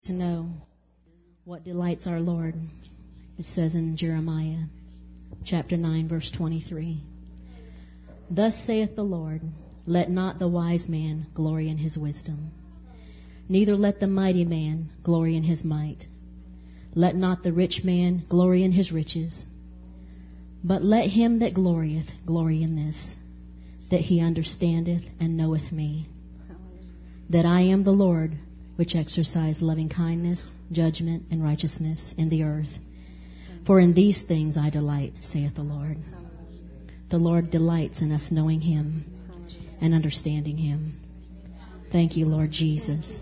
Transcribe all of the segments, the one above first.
To know what delights our Lord. It says in Jeremiah chapter 9 verse 23. Thus saith the Lord, let not the wise man glory in his wisdom, neither let the mighty man glory in his might. Let not the rich man glory in his riches, but let him that glorieth glory in this, that he understandeth and knoweth me, that I am the Lord, which exercise loving kindness, judgment, and righteousness in the earth. For in these things I delight, saith the Lord. The Lord delights in us knowing Him and understanding Him. Thank you, Lord Jesus.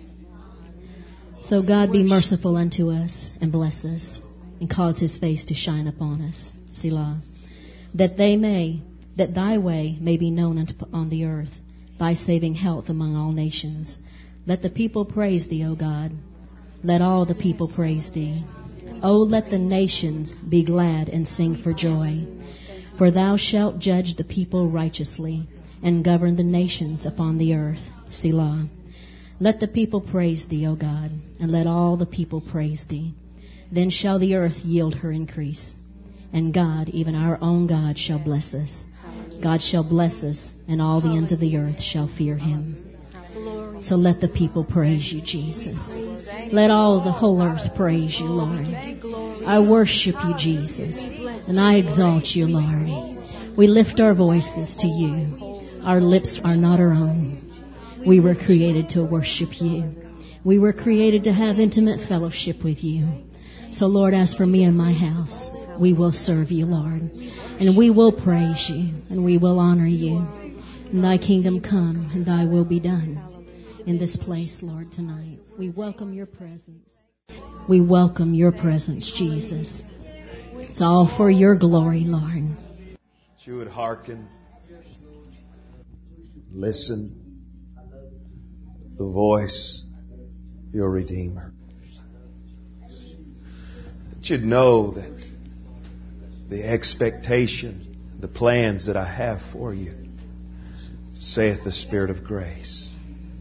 So God be merciful unto us and bless us and cause His face to shine upon us. Selah. That thy way may be known on the earth, thy saving health among all nations. Let the people praise thee, O God. Let all the people praise thee. O let the nations be glad and sing for joy. For thou shalt judge the people righteously and govern the nations upon the earth. Selah. Let the people praise thee, O God, and let all the people praise thee. Then shall the earth yield her increase. And God, even our own God, shall bless us. God shall bless us, and all the ends of the earth shall fear Him. So let the people praise you, Jesus. Let all the whole earth praise you, Lord. I worship you, Jesus, and I exalt you, Lord. We lift our voices to you. Our lips are not our own. We were created to worship you. We were created to have intimate fellowship with you. So, Lord, as for me and my house, we will serve you, Lord, and we will praise you, and we will honor you. And thy kingdom come, and thy will be done in this place, Lord, tonight. We welcome your presence. We welcome your presence, Jesus. It's all for your glory, Lord. That you would hearken, listen to the voice of your Redeemer. That you'd know that the expectation, the plans that I have for you, saith the Spirit of grace.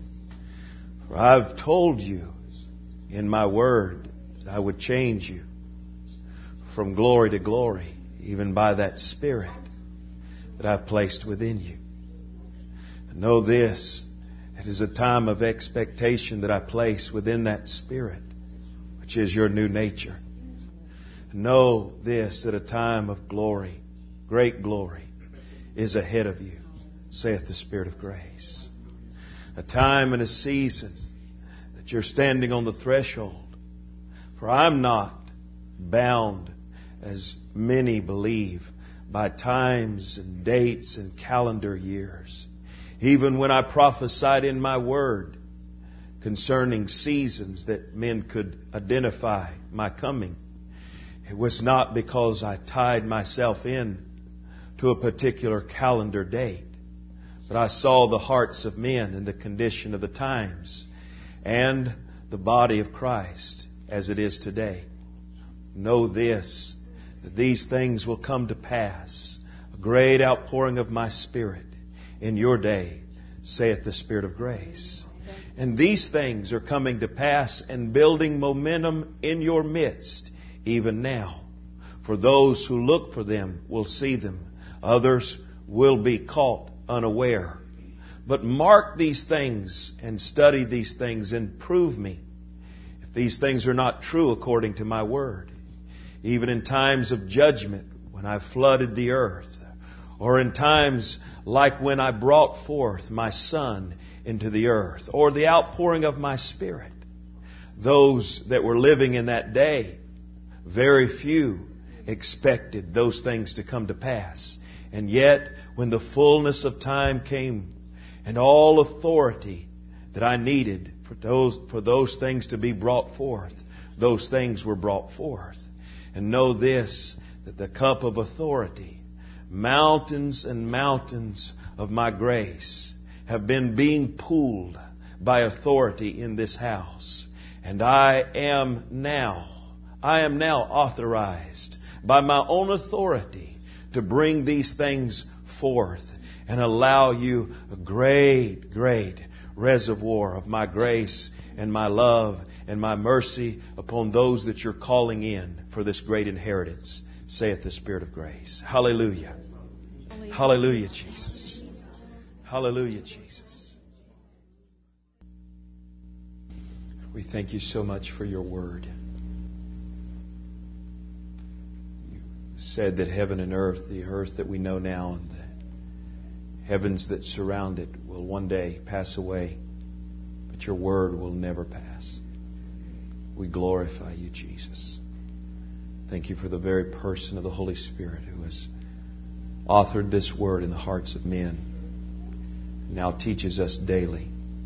For I've told you in my word that I would change you from glory to glory, even by that Spirit that I've placed within you. And know this, it is a time of expectation that I place within that Spirit, which is your new nature. Know this, that a time of glory, great glory, is ahead of you, saith the Spirit of grace. A time and a season that you're standing on the threshold. For I'm not bound, as many believe, by times and dates and calendar years. Even when I prophesied in my word concerning seasons that men could identify my coming, it was not because I tied myself in to a particular calendar date, but I saw the hearts of men and the condition of the times and the body of Christ as it is today. Know this, that these things will come to pass. A great outpouring of my Spirit in your day, saith the Spirit of grace. And these things are coming to pass and building momentum in your midst, even now. For those who look for them will see them. Others will be caught unaware. But mark these things and study these things and prove me if these things are not true according to my word. Even in times of judgment, when I flooded the earth, or in times like when I brought forth my Son into the earth, or the outpouring of my Spirit, those that were living in that day, very few expected those things to come to pass. And yet, when the fullness of time came and all authority that I needed for those things to be brought forth, those things were brought forth. And know this, that the cup of authority, mountains and mountains of my grace have been being pooled by authority in this house. And I am now authorized by my own authority to bring these things forth and allow you a great, great reservoir of my grace and my love and my mercy upon those that you're calling in for this great inheritance, saith the Spirit of grace. Hallelujah. Hallelujah, Jesus. Hallelujah, Jesus. We thank you so much for your word. You said that heaven and earth, the earth that we know now and the heavens that surround it, will one day pass away, but your word will never pass. We glorify you, Jesus. Thank you for the very person of the Holy Spirit who has authored this word in the hearts of men, now teaches us daily.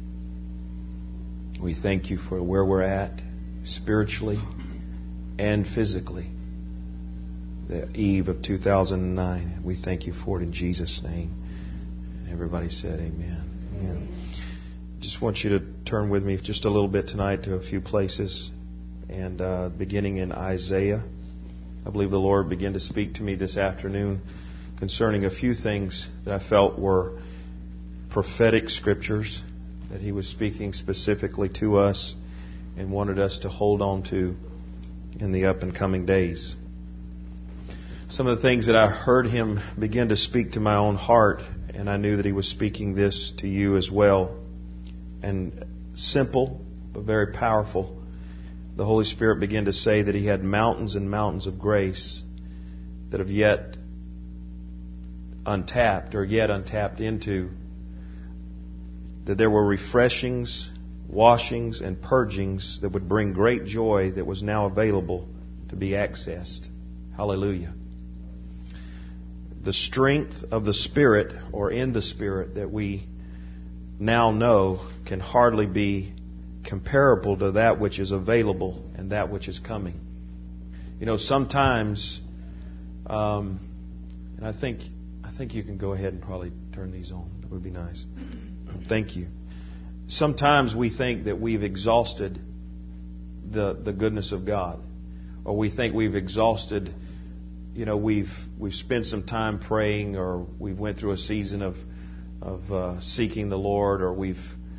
We thank you for where we're at, spiritually and physically, the eve of 2009. We thank you for it in Jesus' name. And everybody said amen. Amen. Just want you to turn with me just a little bit tonight to a few places. And beginning in Isaiah, I believe the Lord began to speak to me this afternoon concerning a few things that I felt were prophetic scriptures that He was speaking specifically to us and wanted us to hold on to in the up and coming days. Some of the things that I heard Him begin to speak to my own heart, and I knew that He was speaking this to you as well. And simple, but very powerful. The Holy Spirit began to say that He had mountains and mountains of grace that have yet untapped into. That there were refreshings, washings, and purgings that would bring great joy that was now available to be accessed. Hallelujah. The strength of the Spirit, or in the Spirit, that we now know can hardly be comparable to that which is available and that which is coming. You know, sometimes, and I think you can go ahead and probably turn these on. That would be nice. Thank you. Sometimes we think that we've exhausted the goodness of God, or we think we've exhausted. You know, we've spent some time praying, or we've went through a season of seeking the Lord, or we've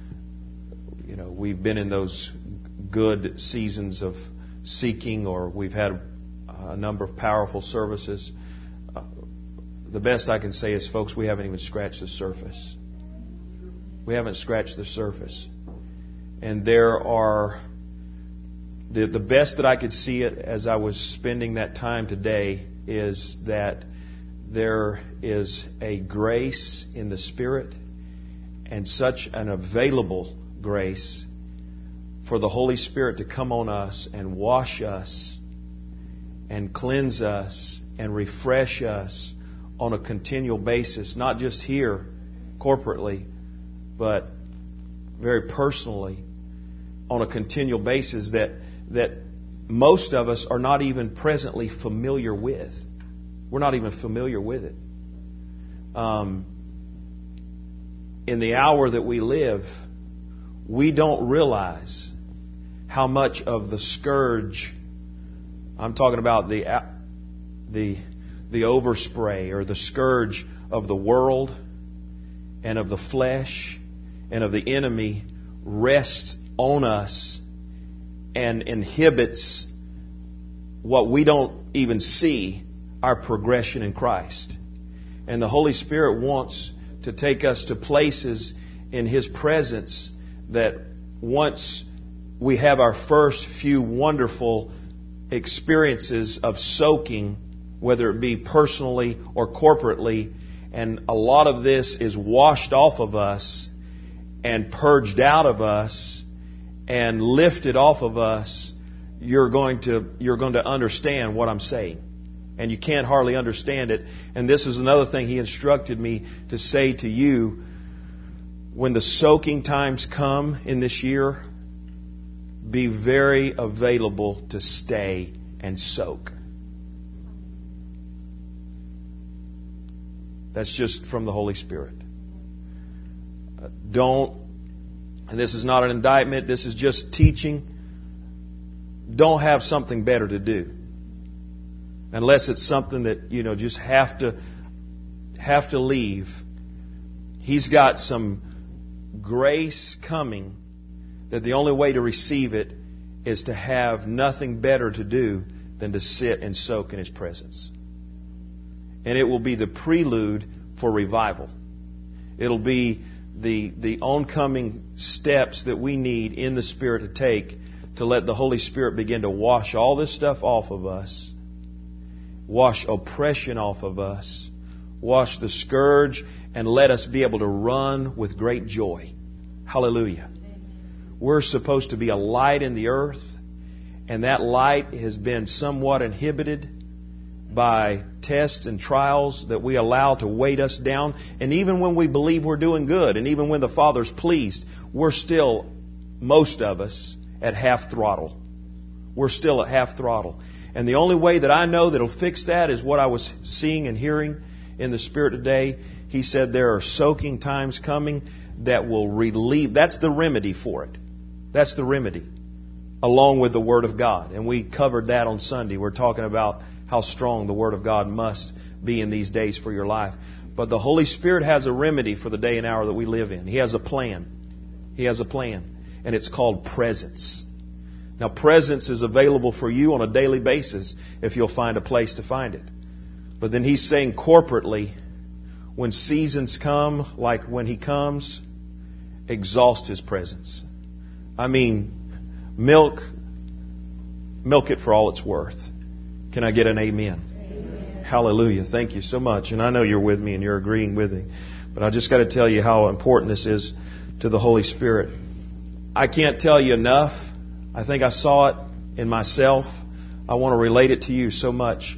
been in those good seasons of seeking, or we've had a number of powerful services. The best I can say is, folks, we haven't even scratched the surface. We haven't scratched the surface. And there are, the best that I could see it as I was spending that time today is that there is a grace in the Spirit, and such an available grace for the Holy Spirit to come on us and wash us and cleanse us and refresh us on a continual basis, not just here corporately, but very personally on a continual basis that most of us are not even presently familiar with. We're not even familiar with it. In the hour that we live, we don't realize how much of the scourge, I'm talking about the overspray or the scourge of the world and of the flesh and of the enemy rests on us and inhibits what we don't even see, our progression in Christ. And the Holy Spirit wants to take us to places in His presence that once we have our first few wonderful experiences of soaking, whether it be personally or corporately, and a lot of this is washed off of us and purged out of us and lifted off of us, you're going to understand what I'm saying. And you can't hardly understand it. And this is another thing He instructed me to say to you. When the soaking times come in this year, be very available to stay and soak. That's just from the Holy Spirit. And this is not an indictment, this is just teaching. Don't have something better to do. Unless it's something that, just have to leave. He's got some grace coming that the only way to receive it is to have nothing better to do than to sit and soak in His presence. And it will be the prelude for revival. It'll be the oncoming steps that we need in the Spirit to take to let the Holy Spirit begin to wash all this stuff off of us, wash oppression off of us, wash the scourge, and let us be able to run with great joy. Hallelujah. We're supposed to be a light in the earth, and that light has been somewhat inhibited by tests and trials that we allow to weight us down. And even when we believe we're doing good, and even when the Father's pleased, we're still, most of us, at half throttle. We're still at half throttle. And the only way that I know that'll fix that is what I was seeing and hearing in the Spirit today. He said there are soaking times coming that will relieve. That's the remedy for it. That's the remedy, along with the Word of God. And we covered that on Sunday. We're talking about how strong the Word of God must be in these days for your life. But the Holy Spirit has a remedy for the day and hour that we live in. He has a plan. He has a plan. And it's called presence. Now, presence is available for you on a daily basis if you'll find a place to find it. But then He's saying corporately, when seasons come, like when He comes, exhaust His presence. I mean, milk it for all it's worth. Can I get an amen? Amen? Hallelujah. Thank you so much. And I know you're with me and you're agreeing with me. But I just got to tell you how important this is to the Holy Spirit. I can't tell you enough. I think I saw it in myself. I want to relate it to you so much.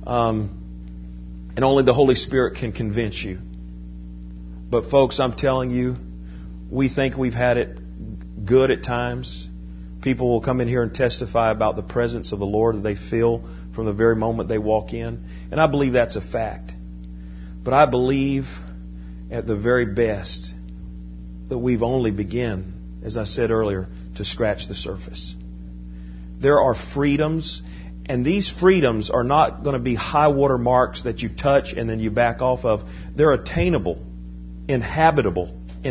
And only the Holy Spirit can convince you. But folks, I'm telling you, we think we've had it good at times. People will come in here and testify about the presence of the Lord that they feel from the very moment they walk in. And I believe that's a fact. But I believe at the very best that we've only begun, as I said earlier, to scratch the surface. There are freedoms, and these freedoms are not going to be high water marks that you touch and then you back off of. They're attainable, inhabitable.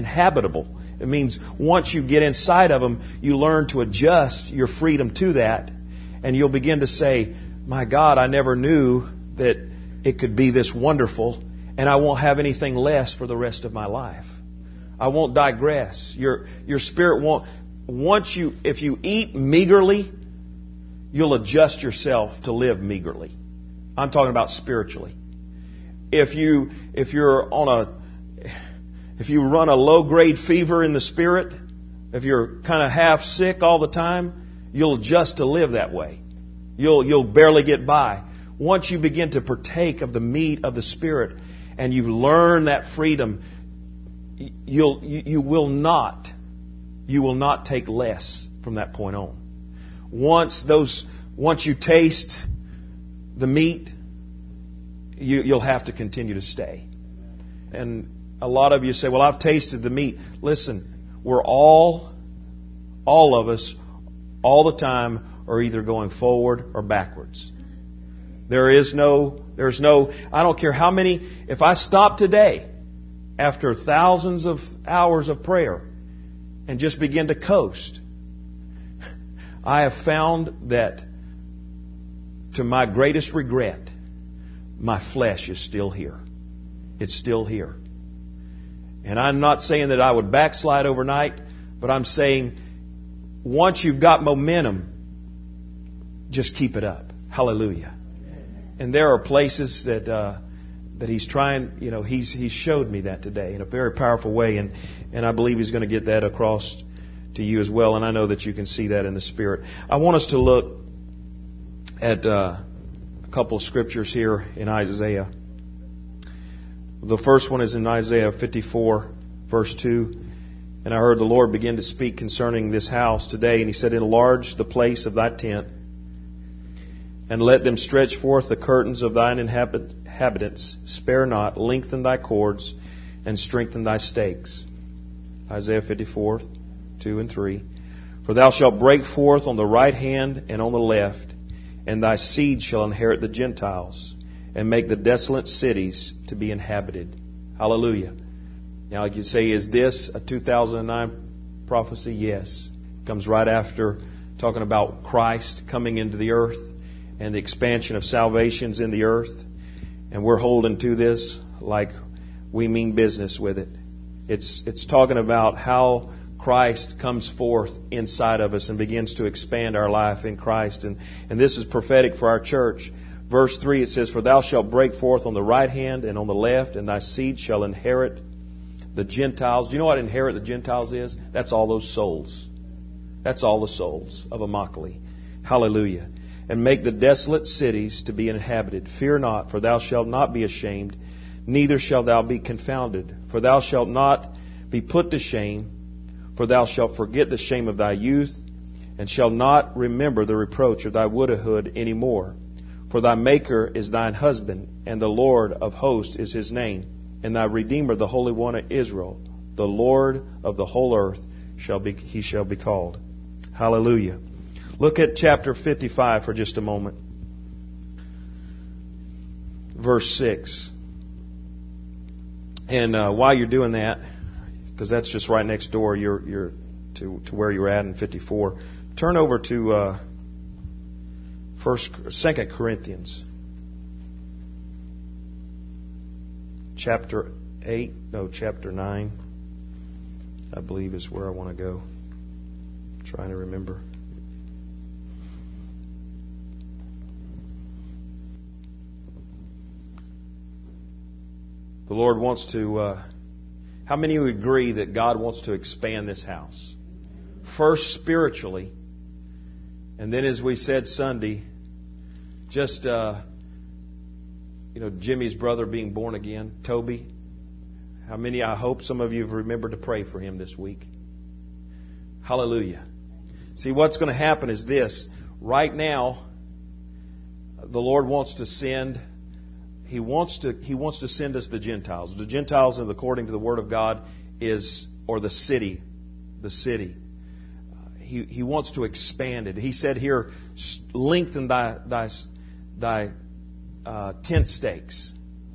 It means once you get inside of them, you learn to adjust your freedom to that, and you'll begin to say, my God, I never knew that it could be this wonderful, and I won't have anything less for the rest of my life. I won't digress. Your spirit won't. If you eat meagerly, you'll adjust yourself to live meagerly. I'm talking about spiritually. If you run a low-grade fever in the spirit, if you're kind of half sick all the time, you'll adjust to live that way. You'll barely get by. Once you begin to partake of the meat of the Spirit and you learn that freedom, you will not take less from that point on. Once you taste the meat, you'll have to continue to stay. And a lot of you say, well, I've tasted the meat. Listen, we're all of us, all the time, are either going forward or backwards. There's no, I don't care how many, if I stop today, after thousands of hours of prayer, and just begin to coast, I have found that, to my greatest regret, my flesh is still here. It's still here. And I'm not saying that I would backslide overnight, but I'm saying once you've got momentum, just keep it up. Hallelujah. And there are places that He's trying, He's showed me that today in a very powerful way, and I believe He's going to get that across to you as well, and I know that you can see that in the Spirit. I want us to look at a couple of scriptures here in Isaiah. The first one is in Isaiah 54, verse 2. And I heard the Lord begin to speak concerning this house today, and He said, enlarge the place of thy tent, and let them stretch forth the curtains of thine inhabitants. Spare not, lengthen thy cords, and strengthen thy stakes. Isaiah 54, 2 and 3. For thou shalt break forth on the right hand and on the left, and thy seed shall inherit the Gentiles, and make the desolate cities to be inhabited. Hallelujah. Now you say, is this a 2009 prophecy? Yes. It comes right after talking about Christ coming into the earth and the expansion of salvations in the earth. And we're holding to this like we mean business with it. It's talking about how Christ comes forth inside of us and begins to expand our life in Christ. And this is prophetic for our church. Verse 3, it says, "For thou shalt break forth on the right hand and on the left, and thy seed shall inherit the Gentiles." Do you know what inherit the Gentiles is? That's all those souls. That's all the souls of Immokalee. Hallelujah. "And make the desolate cities to be inhabited. Fear not, for thou shalt not be ashamed, neither shalt thou be confounded. For thou shalt not be put to shame, for thou shalt forget the shame of thy youth, and shalt not remember the reproach of thy widowhood any more. For thy Maker is thine husband, and the Lord of hosts is his name, and thy Redeemer, the Holy One of Israel. The Lord of the whole earth he shall be called." Hallelujah. Look at chapter 55 for just a moment. Verse 6. And while you're doing that, because that's just right next door, you're to where you're at in 54. Turn over to 2 Corinthians, chapter 9. I believe is where I want to go. I'm trying to remember. The Lord wants to... how many of you agree that God wants to expand this house? First spiritually, and then as we said Sunday, just, Jimmy's brother being born again, Toby. How many, I hope some of you have remembered to pray for him this week. Hallelujah. See, what's going to happen is this. Right now, the Lord wants to send... He wants to send us the Gentiles. The Gentiles, according to the Word of God, or the city. The city. He wants to expand it. He said here, "Lengthen thy tent stakes."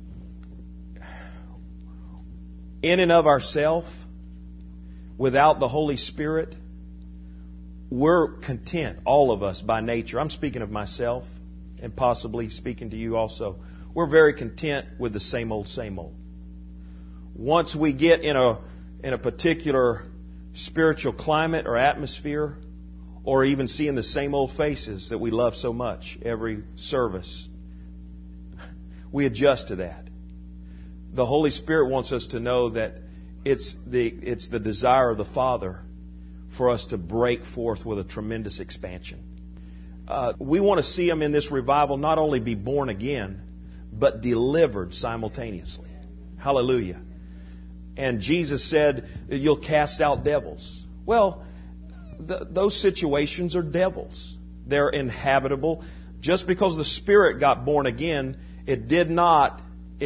In and of ourselves, without the Holy Spirit, we're content, all of us by nature. I'm speaking of myself, and possibly speaking to you also. We're very content with the same old, same old. Once we get in a particular spiritual climate or atmosphere, or even seeing the same old faces that we love so much every service, we adjust to that. The Holy Spirit wants us to know that it's the desire of the Father for us to break forth with a tremendous expansion. We want to see them in this revival not only be born again, but delivered simultaneously. Hallelujah. And Jesus said that you'll cast out devils. Well, those situations are devils. They're inhabitable. Just because the Spirit got born again, it did not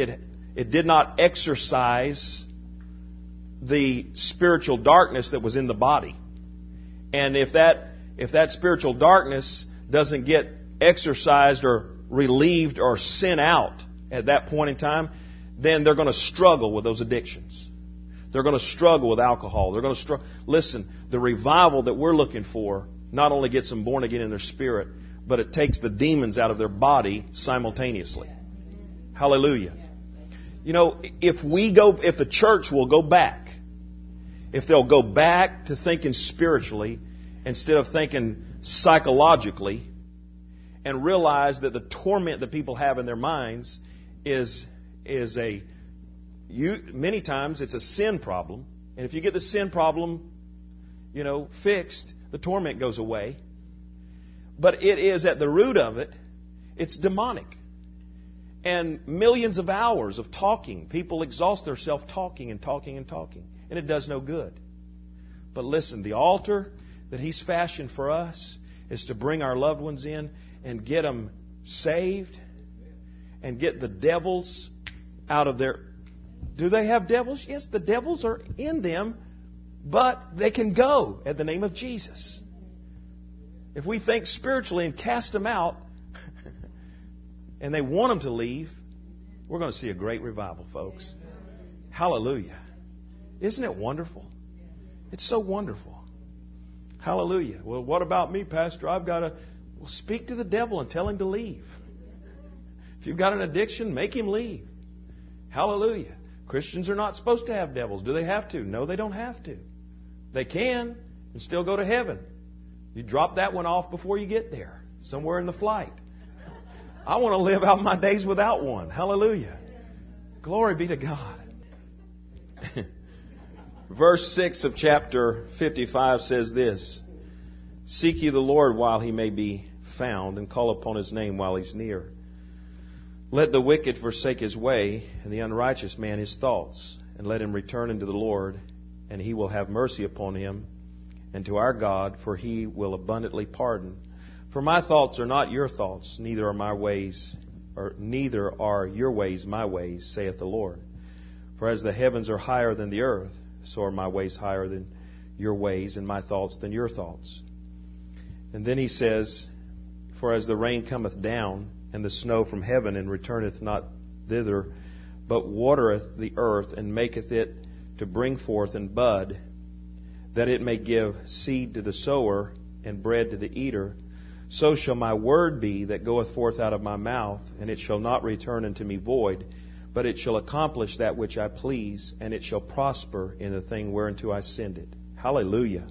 exercise the spiritual darkness that was in the body. And if that spiritual darkness doesn't get exercised or relieved or sent out at that point in time, then they're going to struggle with those addictions. They're going to struggle with alcohol. They're going to struggle. Listen, the revival that we're looking for not only gets them born again in their spirit, but it takes the demons out of their body simultaneously. Hallelujah. If the church will go back, if they'll go back to thinking spiritually instead of thinking psychologically, and realize that the torment that people have in their minds is many times it's a sin problem. And if you get the sin problem, fixed, the torment goes away. But it is at the root of it, it's demonic. And millions of hours of talking. People exhaust themselves talking and talking and talking. And it does no good. But listen, the altar that He's fashioned for us is to bring our loved ones in and get them saved and get the devils out of their... Do they have devils? Yes, the devils are in them, but they can go at the name of Jesus. If we think spiritually and cast them out and they want them to leave, we're going to see a great revival, folks. Hallelujah. Isn't it wonderful? It's so wonderful. Hallelujah. Well, what about me, Pastor? I've got to... Well, speak to the devil and tell him to leave. If you've got an addiction, make him leave. Hallelujah. Christians are not supposed to have devils. Do they have to? No, they don't have to. They can and still go to heaven. You drop that one off before you get there, somewhere in the flight. I want to live out my days without one. Hallelujah. Glory be to God. Verse 6 of chapter 55 says this: Seek ye the Lord while he may be found, and call upon his name while he's near. Let the wicked forsake his way, and the unrighteous man his thoughts, and let him return unto the Lord, and he will have mercy upon him, and to our God, for he will abundantly pardon. For my thoughts are not your thoughts, neither are your ways my ways, saith the Lord. For as the heavens are higher than the earth, so are my ways higher than your ways, and my thoughts than your thoughts. And then he says, For as the rain cometh down, and the snow from heaven, and returneth not thither, but watereth the earth, and maketh it to bring forth and bud, that it may give seed to the sower, and bread to the eater, so shall my word be that goeth forth out of my mouth, and it shall not return unto me void, but it shall accomplish that which I please, and it shall prosper in the thing whereunto I send it. Hallelujah.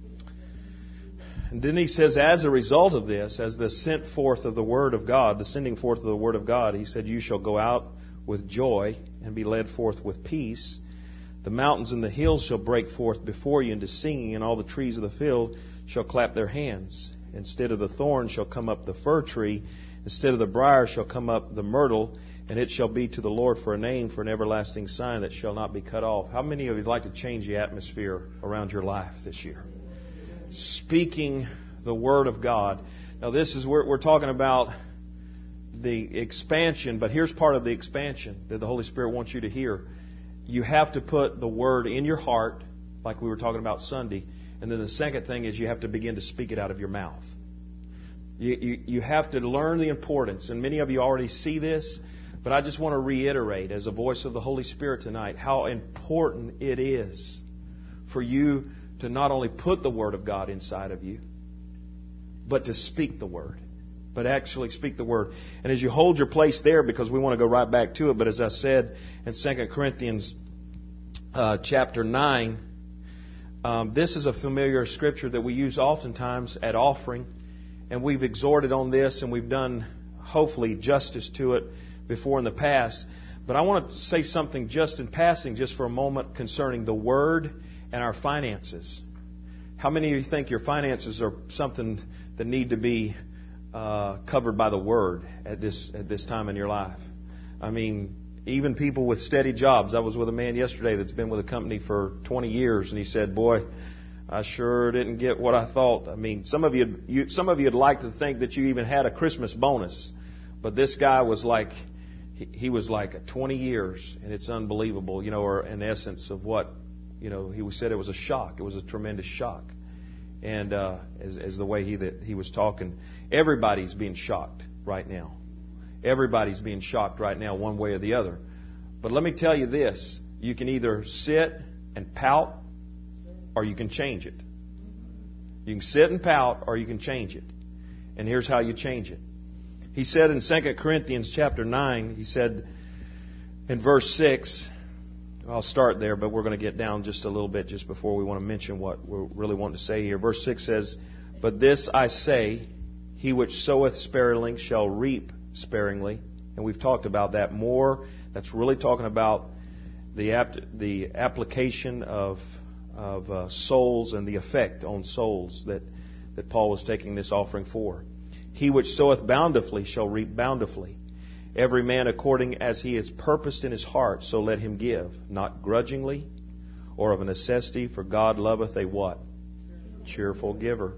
And then he says, as a result of this, as the sent forth of the Word of God, the sending forth of the Word of God, he said, You shall go out with joy and be led forth with peace. The mountains and the hills shall break forth before you into singing, and all the trees of the field shall clap their hands. Instead of the thorn shall come up the fir tree, instead of the briar shall come up the myrtle, and it shall be to the Lord for a name, for an everlasting sign that shall not be cut off. How many of you would like to change the atmosphere around your life this year? Speaking the Word of God. Now this is where we're talking about the expansion, but here's part of the expansion that the Holy Spirit wants you to hear. You have to put the Word in your heart, like we were talking about Sunday. And then the second thing is you have to begin to speak it out of your mouth. You have to learn the importance, and many of you already see this, but I just want to reiterate as a voice of the Holy Spirit tonight how important it is for you to not only put the Word of God inside of you, but to speak the Word. But actually speak the Word. And as you hold your place there, because we want to go right back to it, but as I said in 2 Corinthians chapter 9, this is a familiar scripture that we use oftentimes at offering. And we've exhorted on this, and we've done, hopefully, justice to it before in the past. But I want to say something just in passing, just for a moment, concerning the Word and our finances. How many of you think your finances are something that need to be covered by the Word at this time in your life? I mean, even people with steady jobs. I was with a man yesterday that's been with a company for 20 years, and he said, "Boy, I sure didn't get what I thought." I mean, some of you'd like to think that you even had a Christmas bonus, but this guy was like, he was like 20 years, and it's unbelievable, or in essence of what, he said it was a shock. It was a tremendous shock. And as the way he was talking, everybody's being shocked right now. Everybody's being shocked right now, one way or the other. But let me tell you this: you can either sit and pout, or you can change it. You can sit and pout, or you can change it. And here's how you change it. He said in 2 Corinthians chapter 9, he said in verse 6, I'll start there, but we're going to get down just a little bit just before we want to mention what we're really wanting to say here. Verse 6 says, "But this I say, he which soweth sparingly shall reap sparingly." And we've talked about that more. That's really talking about the application of souls and the effect on souls that Paul was taking this offering for. "He which soweth bountifully shall reap bountifully. Every man according as he is purposed in his heart, so let him give, not grudgingly or of a necessity, for God loveth a" what? Cheerful giver.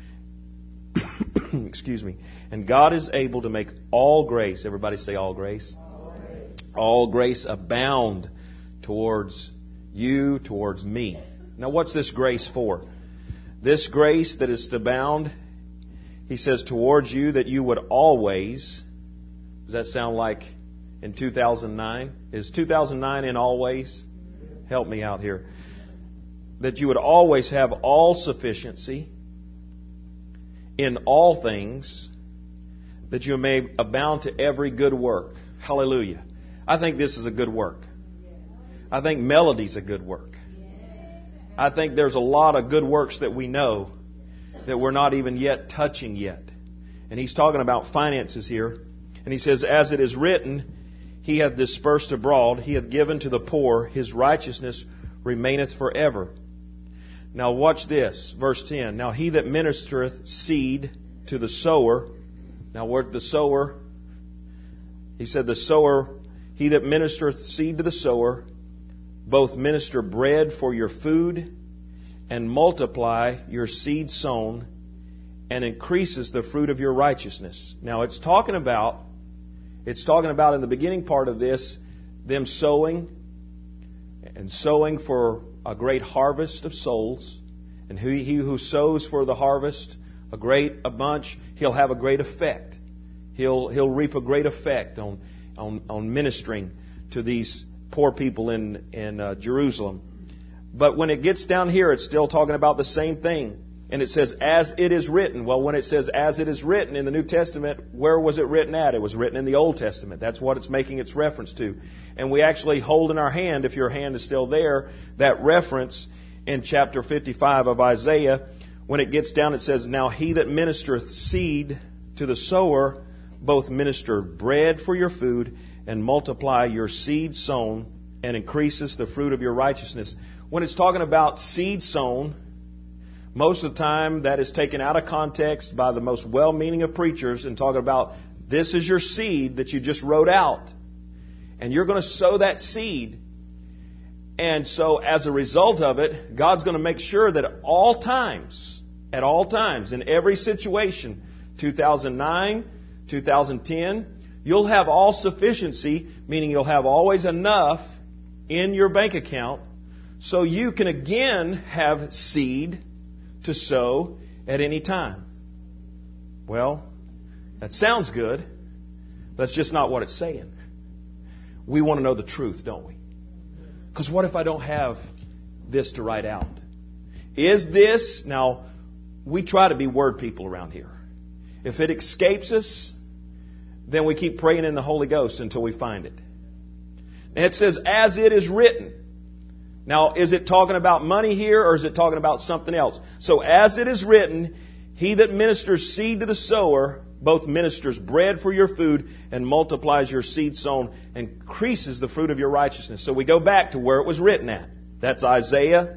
Excuse me. "And God is able to make all grace," everybody say all grace, all grace abound towards you, towards me. Now what's this grace for? This grace that is to abound, he says, towards you, that you would always... Does that sound like in 2009? Is 2009 in always? Help me out here. That you would always have all sufficiency in all things, that you may abound to every good work. Hallelujah. I think this is a good work. I think melody's a good work. I think there's a lot of good works that we know that we're not even yet touching yet. And he's talking about finances here. And he says, as it is written, He hath dispersed abroad, He hath given to the poor, His righteousness remaineth forever. Now watch this, verse 10. Now he that ministereth seed to the sower. Now where the sower, he said the sower, he that ministereth seed to the sower, both minister bread for your food, and multiply your seed sown, and increases the fruit of your righteousness. Now it's talking about in the beginning part of this, them sowing for a great harvest of souls. And he who sows for the harvest a bunch, he'll have a great effect. He'll reap a great effect on ministering to these poor people in Jerusalem. But when it gets down here, it's still talking about the same thing. And it says, as it is written. Well, when it says, as it is written in the New Testament, where was it written at? It was written in the Old Testament. That's what it's making its reference to. And we actually hold in our hand, if your hand is still there, that reference in chapter 55 of Isaiah. When it gets down, it says, now he that ministereth seed to the sower, both minister bread for your food, and multiply your seed sown, and increases the fruit of your righteousness. When it's talking about seed sown, most of the time that is taken out of context by the most well-meaning of preachers and talking about this is your seed that you just wrote out. And you're going to sow that seed. And so as a result of it, God's going to make sure that at all times, in every situation, 2009, 2010, you'll have all sufficiency, meaning you'll have always enough in your bank account so you can again have seed to sow at any time. Well, that sounds good. That's just not what it's saying. We want to know the truth, don't we? Because what if I don't have this to write out? Is this... Now, we try to be word people around here. If it escapes us, then we keep praying in the Holy Ghost until we find it. And it says, as it is written. Now, is it talking about money here, or is it talking about something else? So, as it is written, he that ministers seed to the sower, both ministers bread for your food, and multiplies your seed sown, and increases the fruit of your righteousness. So we go back to where it was written at. That's Isaiah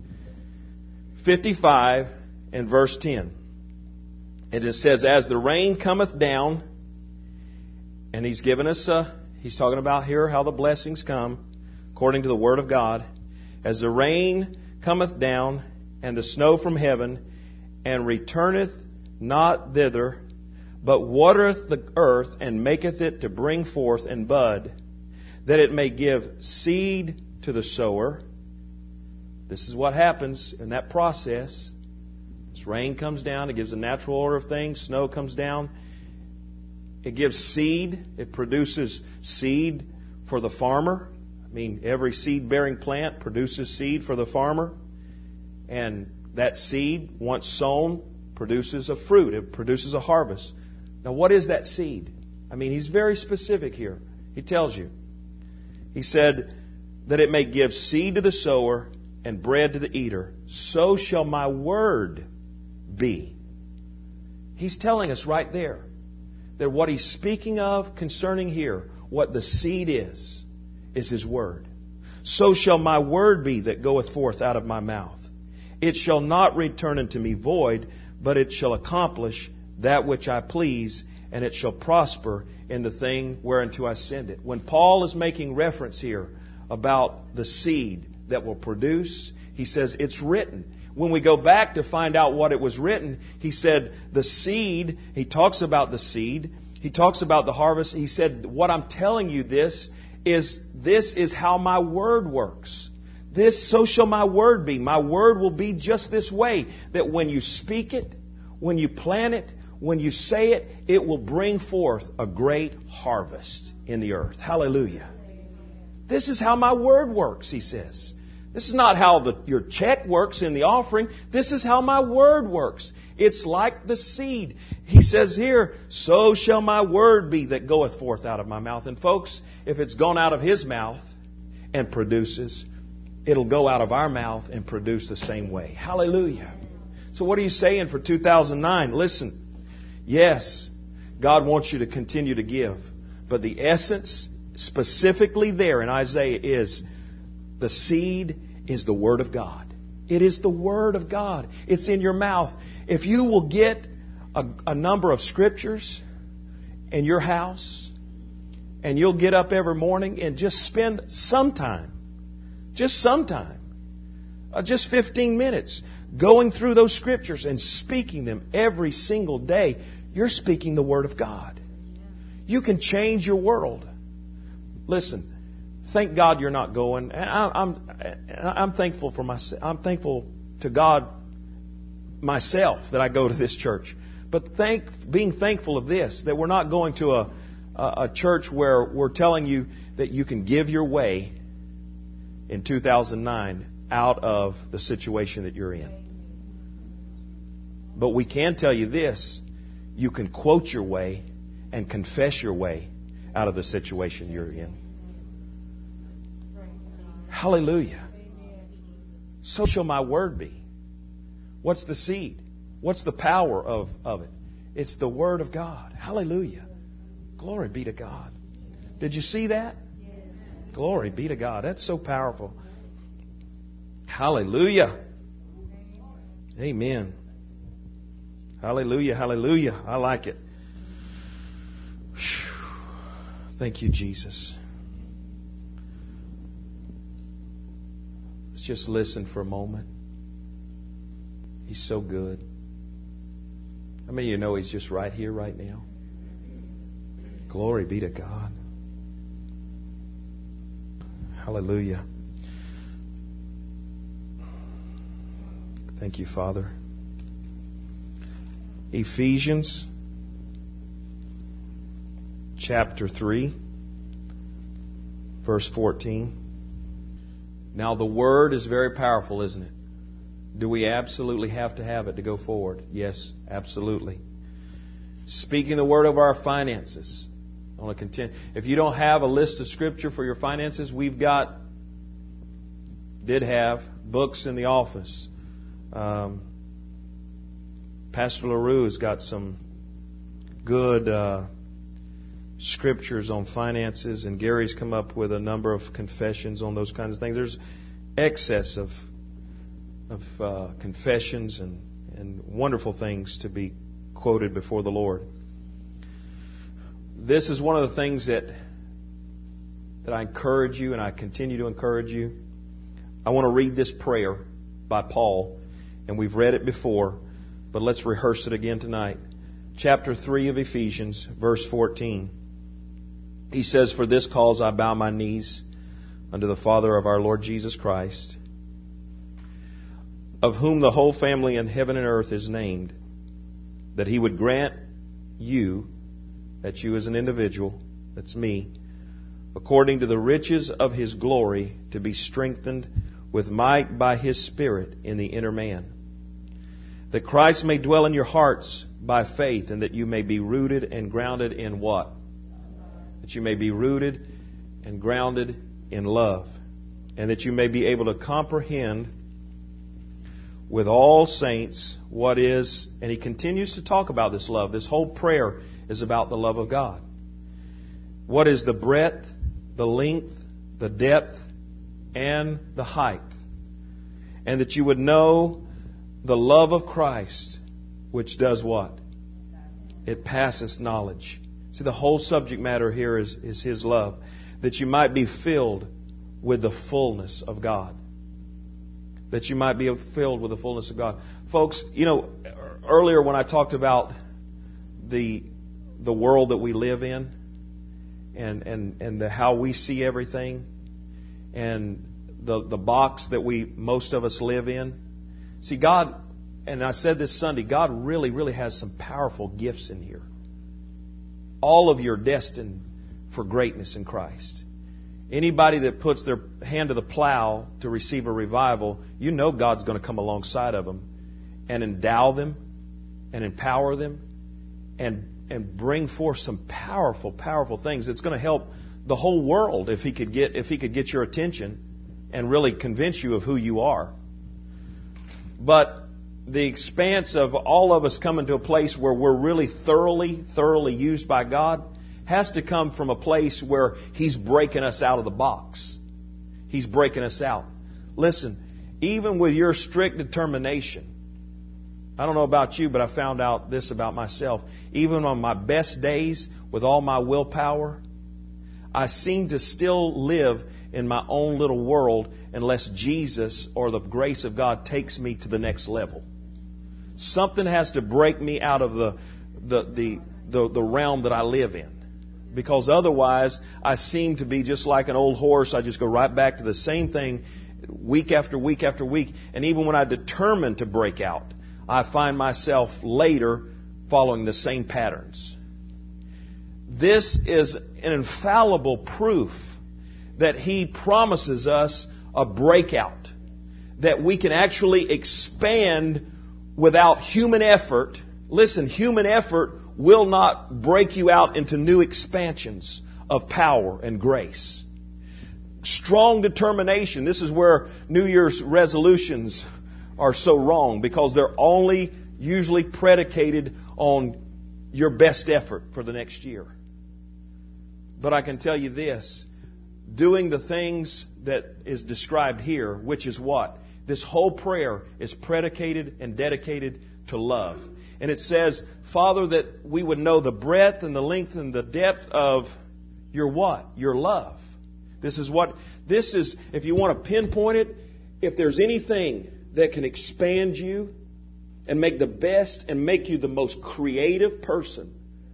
55 and verse 10. And it says, as the rain cometh down, and he's given us he's talking about here how the blessings come, according to the Word of God. As the rain cometh down, and the snow from heaven, and returneth not thither, but watereth the earth, and maketh it to bring forth and bud, that it may give seed to the sower. This is what happens in that process. This rain comes down, it gives a natural order of things. Snow comes down. It gives seed. It produces seed for the farmer. I mean, every seed-bearing plant produces seed for the farmer. And that seed, once sown, produces a fruit. It produces a harvest. Now, what is that seed? I mean, he's very specific here. He tells you. He said that it may give seed to the sower and bread to the eater. So shall my word be. He's telling us right there that what he's speaking of concerning here, what the seed is his word. So shall my word be that goeth forth out of my mouth. It shall not return unto me void, but it shall accomplish that which I please, and it shall prosper in the thing whereunto I send it. When Paul is making reference here about the seed that will produce, he says it's written. When we go back to find out what it was written, he said the seed, he talks about the seed, he talks about the harvest. He said, what I'm telling you this is how my word works. So shall my word be. My word will be just this way, that when you speak it, when you plant it, when you say it, it will bring forth a great harvest in the earth. Hallelujah. This is how my word works, he says. This is not how your check works in the offering. This is how my word works. It's like the seed. He says here, so shall my word be that goeth forth out of my mouth. And folks, if it's gone out of His mouth and produces, it'll go out of our mouth and produce the same way. Hallelujah. So what are you saying for 2009? Listen, yes, God wants you to continue to give. But the essence specifically there in Isaiah is the seed is the Word of God. It is the Word of God. It's in your mouth. If you will get a number of scriptures in your house, and you'll get up every morning and just spend some time, just 15 minutes, going through those scriptures and speaking them every single day, you're speaking the Word of God. You can change your world. Listen. Thank God you're not going. I'm thankful for myself. I'm thankful to God myself that I go to this church. But being thankful of this, that we're not going to a church where we're telling you that you can give your way in 2009 out of the situation that you're in. But we can tell you this: you can quote your way and confess your way out of the situation you're in. Hallelujah. So shall my word be. What's the seed? What's the power of it? It's the Word of God. Hallelujah. Glory be to God. Did you see that? Glory be to God. That's so powerful. Hallelujah. Amen. Hallelujah. Hallelujah. I like it. Thank you, Jesus. Just listen for a moment. He's so good. How many of you know He's just right here, right now? Glory be to God. Hallelujah. Thank you, Father. Ephesians chapter 3, verse 14. Now, the Word is very powerful, isn't it? Do we absolutely have to have it to go forward? Yes, absolutely. Speaking the word of our finances. I want to continue. If you don't have a list of Scripture for your finances, did have books in the office. Pastor LaRue has got some good scriptures on finances, and Gary's come up with a number of confessions on those kinds of things. There's excess of confessions and wonderful things to be quoted before the Lord. This is one of the things that I encourage you, and I continue to encourage you. I want to read this prayer by Paul, and we've read it before, but let's rehearse it again tonight. Chapter 3 of Ephesians, verse 14. He says, "For this cause I bow my knees unto the Father of our Lord Jesus Christ, of whom the whole family in heaven and earth is named, that He would grant you," that's you as an individual, that's me, "according to the riches of His glory, to be strengthened with might by His Spirit in the inner man, that Christ may dwell in your hearts by faith, and that you may be rooted and grounded in" what? That you may be rooted and grounded in love, and that you may be able to comprehend with all saints what is, and he continues to talk about this love. This whole prayer is about the love of God. What is the breadth, the length, the depth, and the height? And that you would know the love of Christ, which does what? It passeth knowledge. See, the whole subject matter here is His love. That you might be filled with the fullness of God. That you might be filled with the fullness of God. Folks, earlier when I talked about the world that we live in and how we see everything and the box that most of us live in. See, God, and I said this Sunday, God really, really has some powerful gifts in here. All of you are destined for greatness in Christ. Anybody that puts their hand to the plow to receive a revival, you know God's going to come alongside of them and endow them and empower them and bring forth some powerful, powerful things. It's going to help the whole world if he could get your attention and really convince you of who you are. But the expanse of all of us coming to a place where we're really thoroughly used by God has to come from a place where He's breaking us out of the box. He's breaking us out. Listen, even with your strict determination, I don't know about you, but I found out this about myself. Even on my best days, with all my willpower, I seem to still live in my own little world unless Jesus or the grace of God takes me to the next level. Something has to break me out of the realm that I live in. Because otherwise, I seem to be just like an old horse. I just go right back to the same thing week after week after week. And even when I determine to break out, I find myself later following the same patterns. This is an infallible proof that He promises us a breakout. That we can actually expand without human effort. Listen, human effort will not break you out into new expansions of power and grace. Strong determination. This is where New Year's resolutions are so wrong, because they're only usually predicated on your best effort for the next year. But I can tell you this, doing the things that is described here, which is what? This whole prayer is predicated and dedicated to love. And it says, Father, that we would know the breadth and the length and the depth of your what? Your love. This is, if you want to pinpoint it, if there's anything that can expand you and make the best and make you the most creative person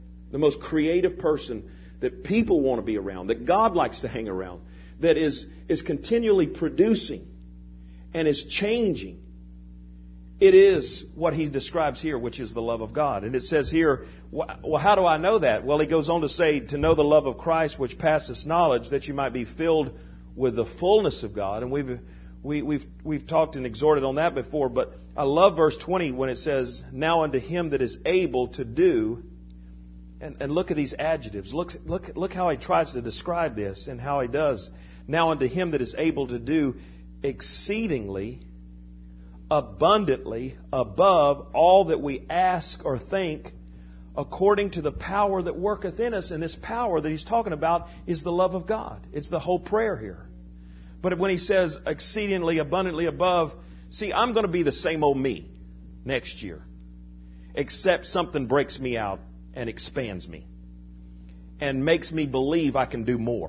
that people want to be around, that God likes to hang around, that is continually producing and is changing, it is what he describes here, which is the love of God. And it says here, well, how do I know that? Well, he goes on to say, to know the love of Christ, which passeth knowledge, that you might be filled with the fullness of God. And we've talked and exhorted on that before, but I love verse 20 when it says, now unto Him that is able to do. And look at these adjectives. Look how he tries to describe this and how he does. Now unto Him that is able to do exceedingly, abundantly, above all that we ask or think, according to the power that worketh in us. And this power that he's talking about is the love of God. It's the whole prayer here. But when he says exceedingly, abundantly above, see, I'm going to be the same old me next year, except something breaks me out and expands me and makes me believe I can do more.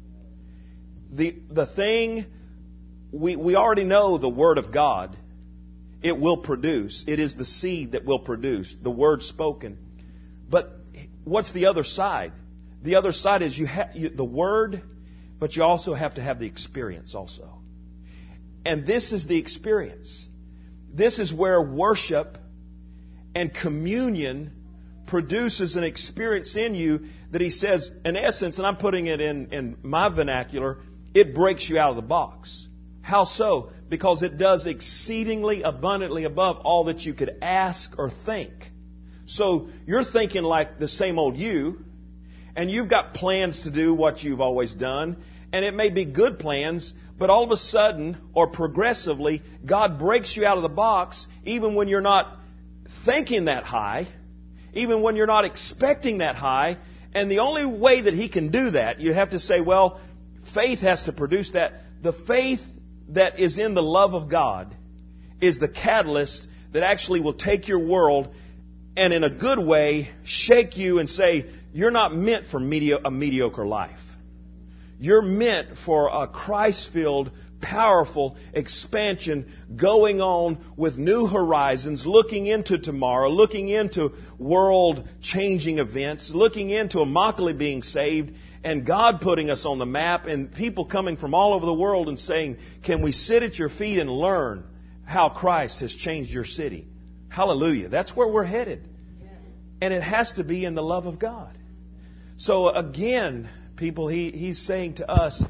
The thing, we already know the Word of God. It will produce. It is the seed that will produce, the word spoken. But what's the other side? The other side is the Word, but you also have to have the experience also. And this is the experience. This is where worship and communion produces an experience in you that he says, in essence, and I'm putting it in my vernacular, it breaks you out of the box. How so? Because it does exceedingly abundantly above all that you could ask or think. So you're thinking like the same old you, and you've got plans to do what you've always done, and it may be good plans, but all of a sudden, or progressively, God breaks you out of the box, even when you're not thinking that high, even when you're not expecting that high. And the only way that He can do that, you have to say, well, faith has to produce that. The faith that is in the love of God is the catalyst that actually will take your world and in a good way shake you and say, you're not meant for a mediocre life. You're meant for a Christ-filled, powerful expansion going on with new horizons, looking into tomorrow, looking into world-changing events, looking into Immokalee being saved, and God putting us on the map, and people coming from all over the world and saying, can we sit at your feet and learn how Christ has changed your city? Hallelujah. That's where we're headed. And it has to be in the love of God. So again, people, he's saying to us,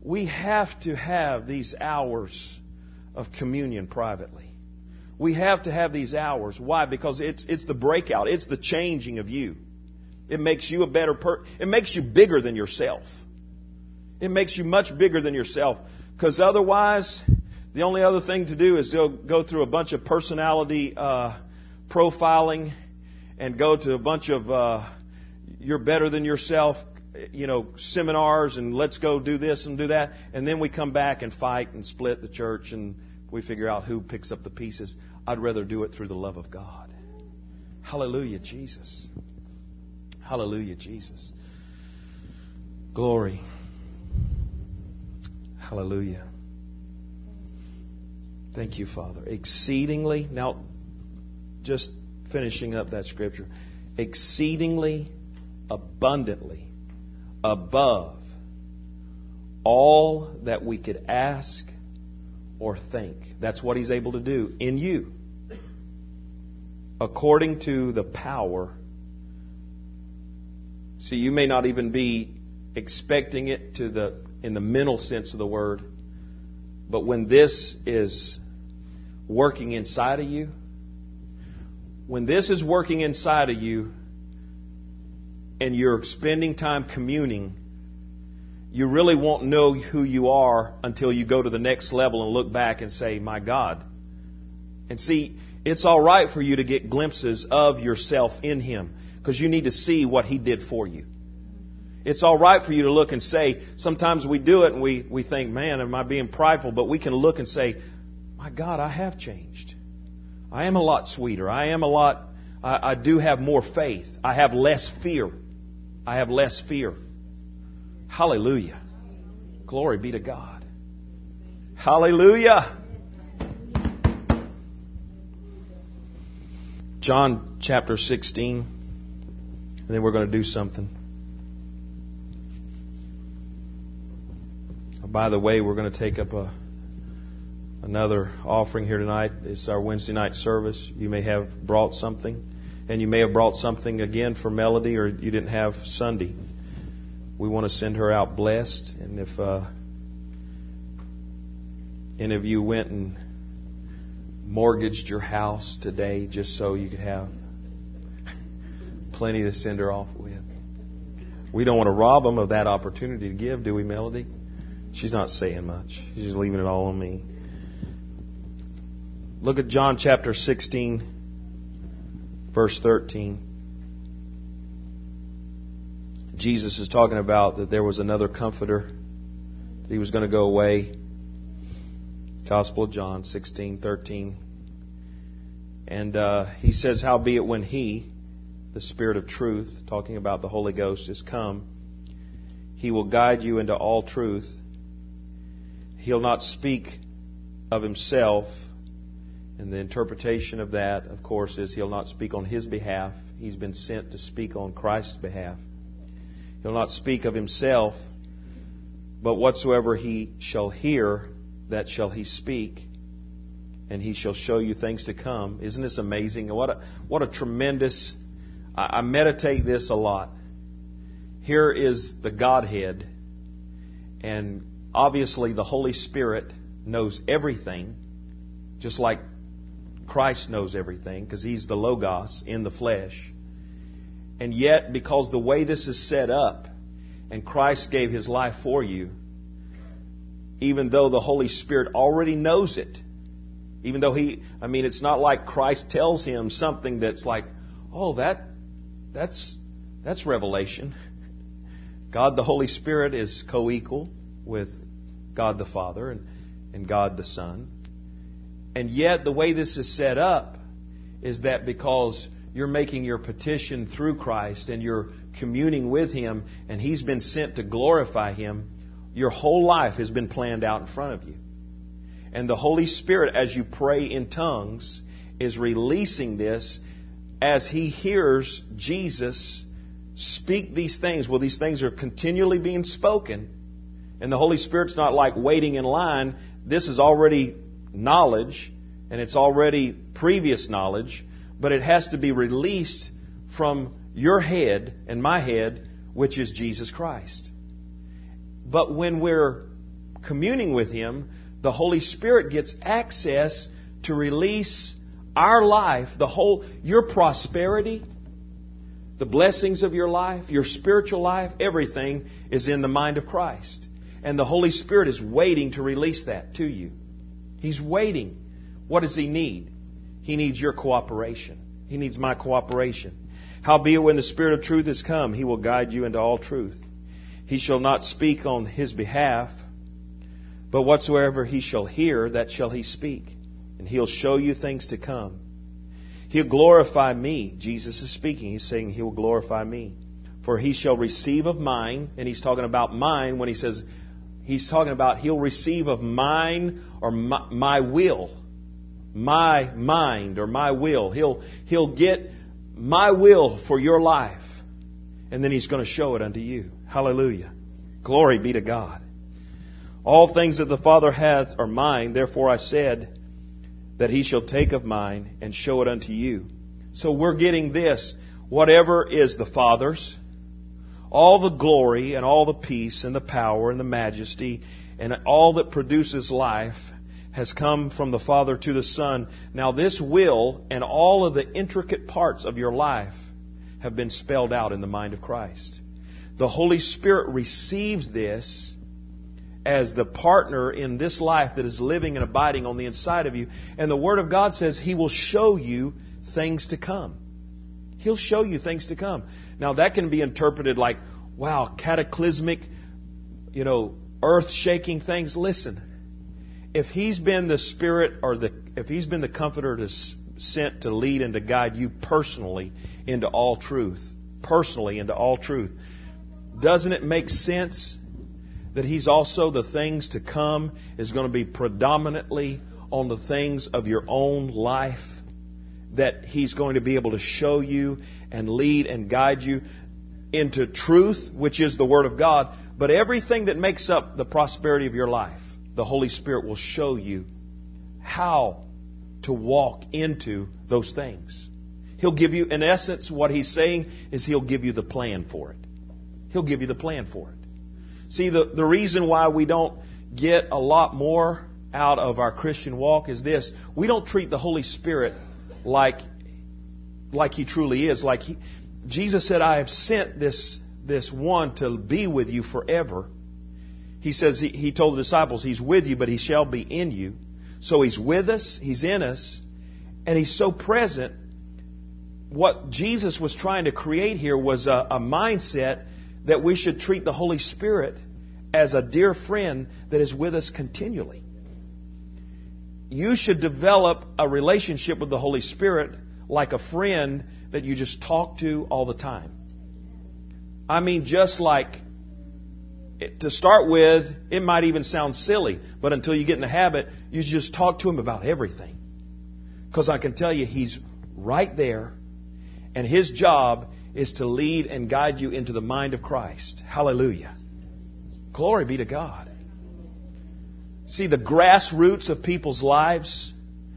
we have to have these hours of communion privately. We have to have these hours. Why? Because it's the breakout. It's the changing of you. It makes you a better person. It makes you bigger than yourself. It makes you much bigger than yourself. Because otherwise, the only other thing to do is go through a bunch of personality profiling and go to a bunch of you're better than yourself, seminars, and let's go do this and do that. And then we come back and fight and split the church and we figure out who picks up the pieces. I'd rather do it through the love of God. Hallelujah, Jesus. Hallelujah, Jesus. Glory. Hallelujah. Thank you, Father. Exceedingly, now just finishing up that scripture, exceedingly abundantly above all that we could ask or think. That's what He's able to do in you, according to the power. See, you may not even be expecting it in the mental sense of the word, but when this is working inside of you, and you're spending time communing, you really won't know who you are until you go to the next level and look back and say, my God. And see, it's all right for you to get glimpses of yourself in Him, because you need to see what He did for you. It's all right for you to look and say, sometimes we do it and we think, man, am I being prideful? But we can look and say, my God, I have changed. I am a lot sweeter. I do have more faith. I have less fear. Hallelujah. Glory be to God. Hallelujah. John chapter 16. And then we're going to do something. By the way, we're going to take up another offering here tonight. It's our Wednesday night service. You may have brought something. And you may have brought something again for Melody, or you didn't have Sunday. We want to send her out blessed. And if any of you went and mortgaged your house today just so you could have plenty to send her off with. We don't want to rob them of that opportunity to give, do we, Melody? She's not saying much. She's just leaving it all on me. Look at John chapter 16, verse 13. Jesus is talking about that there was another comforter, that He was going to go away. Gospel of John 16:13. And He says, howbeit when He, the Spirit of truth, talking about the Holy Ghost, is come, He will guide you into all truth. He'll not speak of Himself. And the interpretation of that, of course, is He'll not speak on His behalf. He's been sent to speak on Christ's behalf. He'll not speak of Himself, but whatsoever He shall hear, that shall He speak, and He shall show you things to come. Isn't this amazing? What a tremendous... I meditate this a lot. Here is the Godhead, and obviously the Holy Spirit knows everything, just like Christ knows everything, because He's the Logos in the flesh. And yet, because the way this is set up, and Christ gave His life for you, even though the Holy Spirit already knows it, even though it's not like Christ tells Him something that's like, oh, that's revelation. God the Holy Spirit is co-equal with God the Father and God the Son. And yet the way this is set up is that because you're making your petition through Christ and you're communing with Him and He's been sent to glorify Him, your whole life has been planned out in front of you. And the Holy Spirit, as you pray in tongues, is releasing this as He hears Jesus speak these things. Well, these things are continually being spoken. And the Holy Spirit's not like waiting in line. This is already knowledge, and it's already previous knowledge, but it has to be released from your head and my head, which is Jesus Christ. But when we're communing with Him, the Holy Spirit gets access to release our life, your prosperity, the blessings of your life, your spiritual life, everything is in the mind of Christ. And the Holy Spirit is waiting to release that to you. He's waiting. What does He need? He needs your cooperation. He needs my cooperation. Howbeit, when the Spirit of truth is come, He will guide you into all truth. He shall not speak on His behalf, but whatsoever He shall hear, that shall He speak. And He'll show you things to come. He'll glorify me. Jesus is speaking. He's saying He will glorify me. For He shall receive of mine, and He's talking about mine when He says, He's talking about He'll receive of mine or my will. My mind or my will. He'll get my will for your life. And then He's going to show it unto you. Hallelujah. Glory be to God. All things that the Father hath are mine. Therefore I said that He shall take of mine and show it unto you. So we're getting this. Whatever is the Father's, all the glory and all the peace and the power and the majesty and all that produces life has come from the Father to the Son. Now this will and all of the intricate parts of your life have been spelled out in the mind of Christ. The Holy Spirit receives this as the partner in this life that is living and abiding on the inside of you. And the Word of God says He will show you things to come. He'll show you things to come. Now that can be interpreted like, wow, cataclysmic, earth-shaking things. Listen, if He's been the Spirit if He's been the Comforter sent to lead and to guide you personally into all truth, doesn't it make sense that He's also the things to come is going to be predominantly on the things of your own life? That He's going to be able to show you and lead and guide you into truth, which is the Word of God. But everything that makes up the prosperity of your life, the Holy Spirit will show you how to walk into those things. He'll give you, in essence, what He's saying is He'll give you the plan for it. He'll give you the plan for it. See, the reason why we don't get a lot more out of our Christian walk is this. We don't treat the Holy Spirit like He truly is. Jesus said, I have sent this one to be with you forever. He says, He told the disciples, He's with you, but He shall be in you. So He's with us, He's in us, and He's so present. What Jesus was trying to create here was a mindset that we should treat the Holy Spirit as a dear friend that is with us continually. You should develop a relationship with the Holy Spirit like a friend that you just talk to all the time. I mean, just like, to start with, it might even sound silly, but until you get in the habit, you just talk to Him about everything. Because I can tell you, He's right there, and His job is to lead and guide you into the mind of Christ. Hallelujah. Glory be to God. See, the grassroots of people's lives,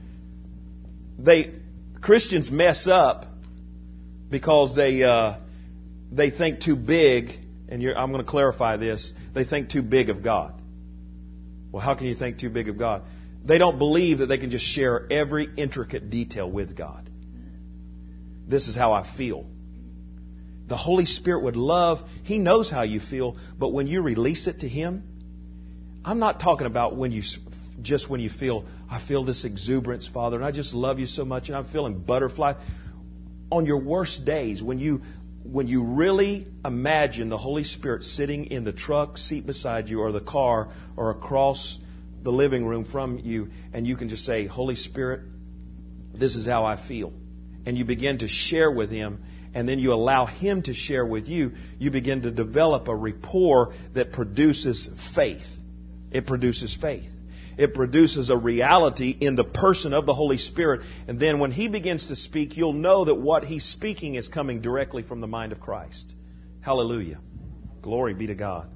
Christians mess up because they think too big, and I'm going to clarify this, they think too big of God. Well, how can you think too big of God? They don't believe that they can just share every intricate detail with God. This is how I feel. The Holy Spirit would love, He knows how you feel, but when you release it to Him, I'm not talking about when you feel, I feel this exuberance, Father, and I just love you so much, and I'm feeling butterfly. On your worst days, when you really imagine the Holy Spirit sitting in the truck seat beside you or the car or across the living room from you, and you can just say, Holy Spirit, this is how I feel. And you begin to share with Him, and then you allow Him to share with you, you begin to develop a rapport that produces faith. It produces faith. It produces a reality in the person of the Holy Spirit. And then when He begins to speak, you'll know that what He's speaking is coming directly from the mind of Christ. Hallelujah. Glory be to God.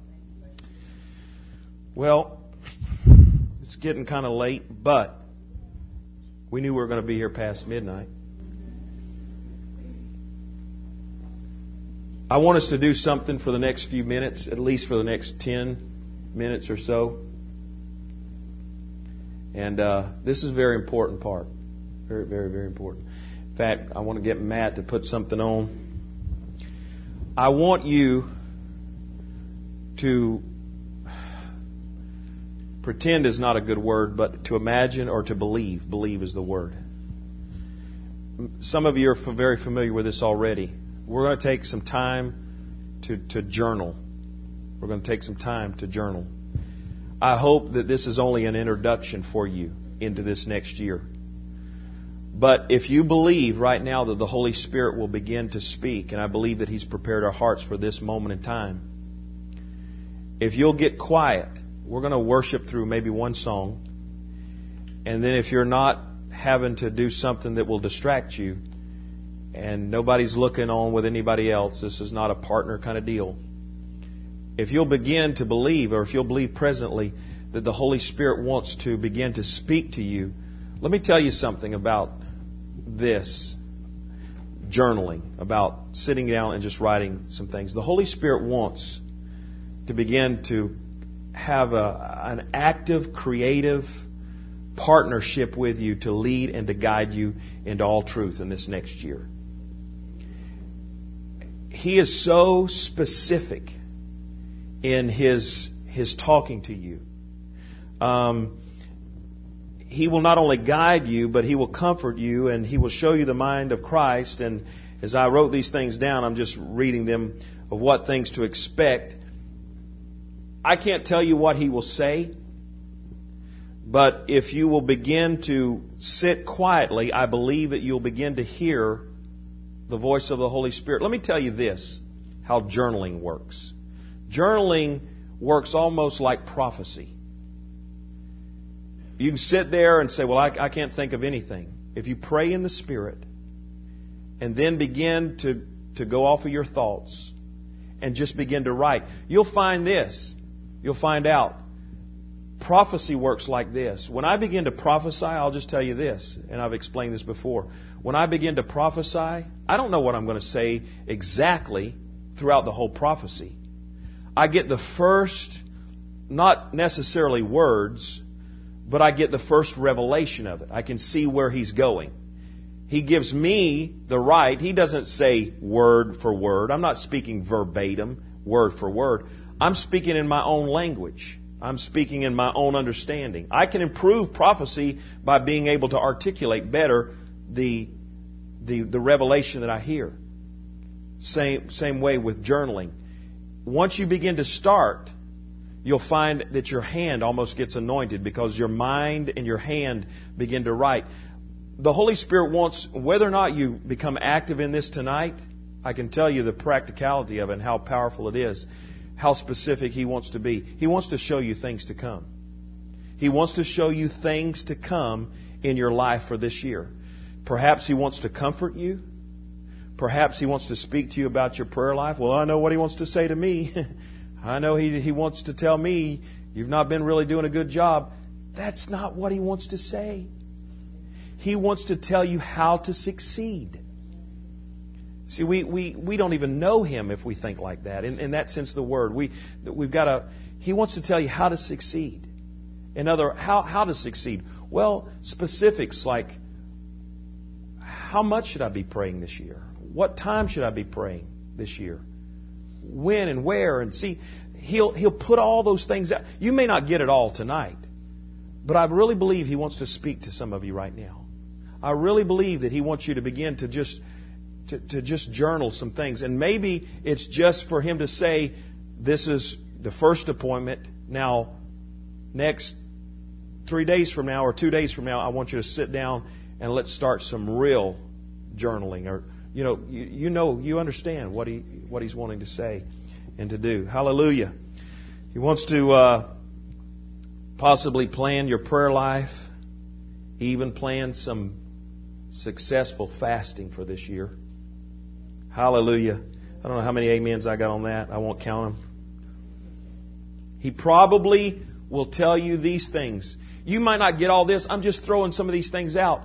Well, it's getting kind of late, but we knew we were going to be here past midnight. I want us to do something for the next few minutes, at least for the next 10 minutes or so. And this is a very important part. Very, very, very important. In fact, I want to get Matt to put something on. I want you to pretend is not a good word, but to imagine or to believe. Believe is the word. Some of you are very familiar with this already. We're going to take some time to journal. We're going to take some time to journal. I hope that this is only an introduction for you into this next year. But if you believe right now that the Holy Spirit will begin to speak, and I believe that He's prepared our hearts for this moment in time, if you'll get quiet, we're going to worship through maybe one song. And then if you're not having to do something that will distract you, and nobody's looking on with anybody else, this is not a partner kind of deal. If you'll begin to believe, or if you'll believe presently that the Holy Spirit wants to begin to speak to you, let me tell you something about this journaling, about sitting down and just writing some things. The Holy Spirit wants to begin to have an active, creative partnership with you to lead and to guide you into all truth in this next year. He is so specific in His talking to you. He will not only guide you, but He will comfort you, and He will show you the mind of Christ. And as I wrote these things down, I'm just reading them of what things to expect. I can't tell you what He will say, but if you will begin to sit quietly, I believe that you'll begin to hear the voice of the Holy Spirit. Let me tell you this, how journaling works. Journaling works almost like prophecy. You can sit there and say, well, I can't think of anything. If you pray in the Spirit and then begin to go off of your thoughts and just begin to write, you'll find this. You'll find out. Prophecy works like this. When I begin to prophesy, I'll just tell you this, and I've explained this before. When I begin to prophesy, I don't know what I'm going to say exactly throughout the whole prophecy. I get the first, not necessarily words, but I get the first revelation of it. I can see where He's going. He gives me the right. He doesn't say word for word. I'm not speaking verbatim, word for word. I'm speaking in my own language. I'm speaking in my own understanding. I can improve prophecy by being able to articulate better the revelation that I hear. Same way with journaling. Once you begin to start, you'll find that your hand almost gets anointed because your mind and your hand begin to write. The Holy Spirit wants, whether or not you become active in this tonight, I can tell you the practicality of it and how powerful it is, how specific He wants to be. He wants to show you things to come. He wants to show you things to come in your life for this year. Perhaps He wants to comfort you. Perhaps He wants to speak to you about your prayer life. Well, I know what He wants to say to me. I know He wants to tell me, you've not been really doing a good job. That's not what He wants to say. He wants to tell you how to succeed. See, we don't even know Him if we think like that. In that sense of the word, He wants to tell you how to succeed. How to succeed. Well, specifics like, how much should I be praying this year? What time should I be praying this year? When and where? And see, He'll put all those things out. You may not get it all tonight, but I really believe He wants to speak to some of you right now. I really believe that He wants you to begin to just journal some things. And maybe it's just for Him to say, this is the first appointment. Now, next 3 days from now or 2 days from now, I want you to sit down and let's start some real journaling. Or, you understand what He's wanting to say and to do. Hallelujah. He wants to possibly plan your prayer life, even plan some successful fasting for this year. Hallelujah. I don't know how many amens I got on that. I won't count them. He probably will tell you these things. You might not get all this. I'm just throwing some of these things out.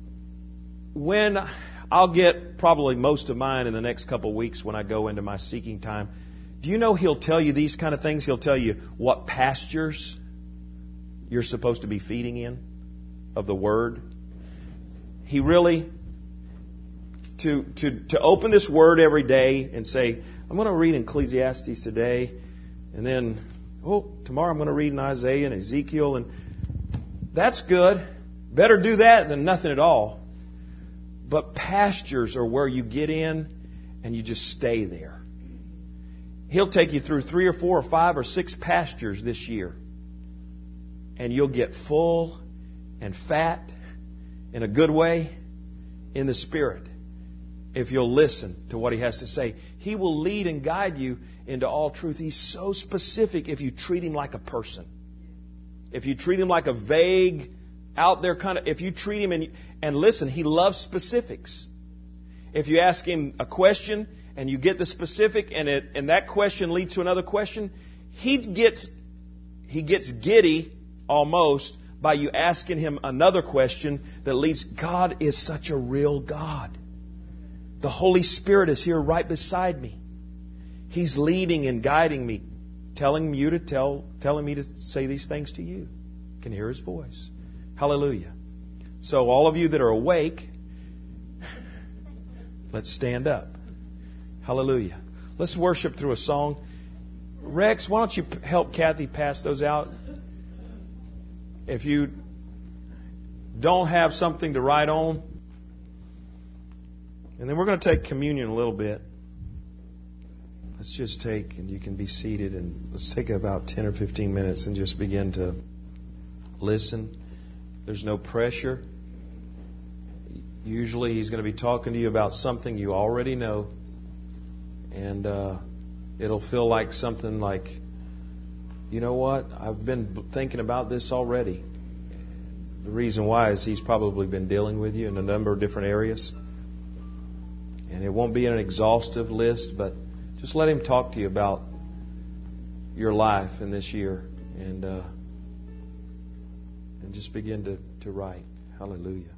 When I'll get probably most of mine in the next couple of weeks when I go into my seeking time. Do you know He'll tell you these kind of things? He'll tell you what pastures you're supposed to be feeding in. of the Word. He really, to open this Word every day and say, I'm going to read Ecclesiastes today, and then, tomorrow I'm going to read in Isaiah and Ezekiel, and that's good. Better do that than nothing at all. But pastures are where you get in and you just stay there. He'll take you through 3 or 4 or 5 or 6 pastures this year. And you'll get full and fat in a good way in the Spirit if you'll listen to what He has to say. He will lead and guide you into all truth. He's so specific if you treat Him like a person. If you treat Him like a vague, out there kind of... If you treat Him and listen, He loves specifics. If you ask Him a question and you get the specific and that question leads to another question, He gets giddy almost by you asking Him another question that leads... God is such a real God. The Holy Spirit is here right beside me. He's leading and guiding me, telling me to say these things to you. You can hear His voice. Hallelujah. So all of you that are awake, let's stand up. Hallelujah. Let's worship through a song. Rex, why don't you help Kathy pass those out? If you don't have something to write on. And then we're going to take communion a little bit. Let's just take, and you can be seated, and let's take about 10 or 15 minutes and just begin to listen. There's no pressure. Usually He's going to be talking to you about something you already know. And it'll feel like something like, you know what? I've been thinking about this already. The reason why is He's probably been dealing with you in a number of different areas. And it won't be an exhaustive list, but just let Him talk to you about your life in this year. And just begin to write. Hallelujah.